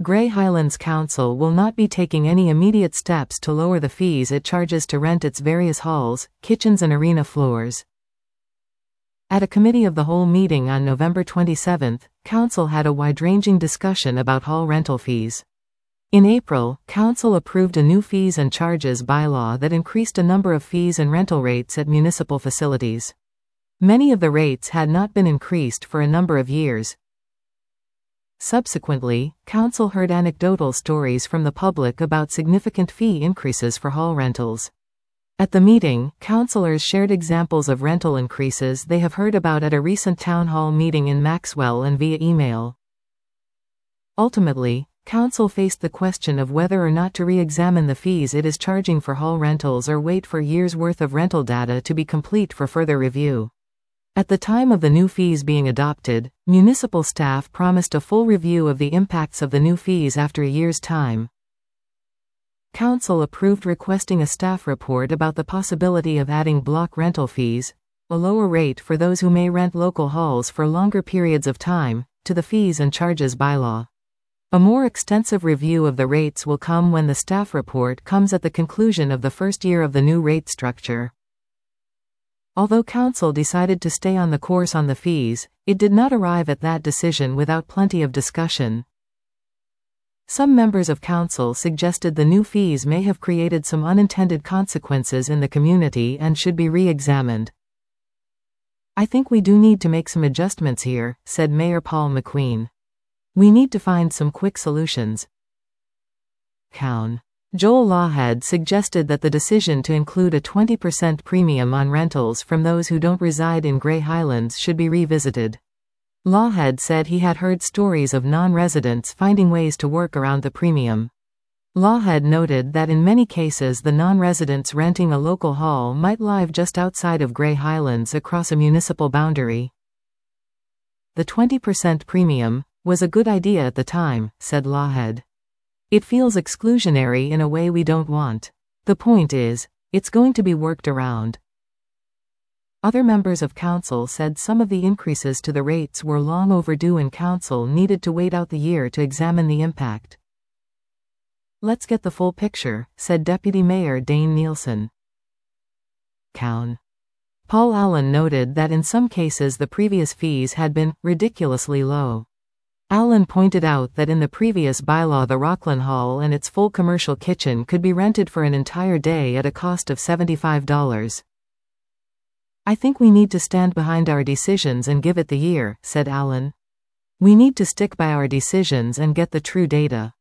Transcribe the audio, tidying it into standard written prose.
Grey Highlands Council will not be taking any immediate steps to lower the fees it charges to rent its various halls, kitchens and arena floors. At a Committee of the Whole meeting on November 27, Council had a wide-ranging discussion about hall rental fees. In April, Council approved a new fees and charges bylaw that increased a number of fees and rental rates at municipal facilities. Many of the rates had not been increased for a number of years. Subsequently, Council heard anecdotal stories from the public about significant fee increases for hall rentals. At the meeting, councillors shared examples of rental increases they have heard about at a recent town hall meeting in Maxwell and via email. Ultimately, Council faced the question of whether or not to re-examine the fees it is charging for hall rentals or wait for years' worth of rental data to be complete for further review. At the time of the new fees being adopted, municipal staff promised a full review of the impacts of the new fees after a year's time. Council approved requesting a staff report about the possibility of adding block rental fees, a lower rate for those who may rent local halls for longer periods of time, to the fees and charges bylaw. A more extensive review of the rates will come when the staff report comes at the conclusion of the first year of the new rate structure. Although Council decided to stay on the course on the fees, it did not arrive at that decision without plenty of discussion. Some members of Council suggested the new fees may have created some unintended consequences in the community and should be re-examined. "I think we do need to make some adjustments here," said Mayor Paul McQueen. "We need to find some quick solutions." Joel Lawhead suggested that the decision to include a 20% premium on rentals from those who don't reside in Grey Highlands should be revisited. Lawhead said he had heard stories of non-residents finding ways to work around the premium. Lawhead noted that in many cases the non-residents renting a local hall might live just outside of Grey Highlands across a municipal boundary. "The 20% premium was a good idea at the time," said Lawhead. "It feels exclusionary in a way we don't want. The point is, it's going to be worked around." Other members of Council said some of the increases to the rates were long overdue and Council needed to wait out the year to examine the impact. "Let's get the full picture," said Deputy Mayor Dane Nielsen. Paul Allen noted that in some cases the previous fees had been ridiculously low. Allen pointed out that in the previous bylaw the Rockland Hall and its full commercial kitchen could be rented for an entire day at a cost of $75. "I think we need to stand behind our decisions and give it the year," said Allen. "We need to stick by our decisions and get the true data."